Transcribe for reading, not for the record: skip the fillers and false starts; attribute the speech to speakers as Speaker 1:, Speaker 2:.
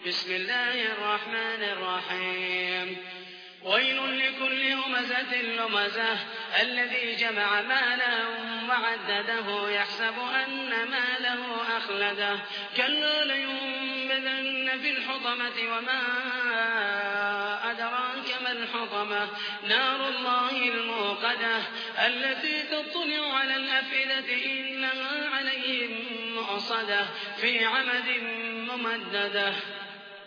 Speaker 1: بسم الله الرحمن الرحيم ويل لكل همزة لمزة الذي جمع مالا وعدده يحسب أن ماله أخلده كلا لينبذن في الحطمة وما أدراك ما الحطمة نار الله الموقدة التي تطلع على الأفئدة إنها عليهم مؤصدة في عمد ممددة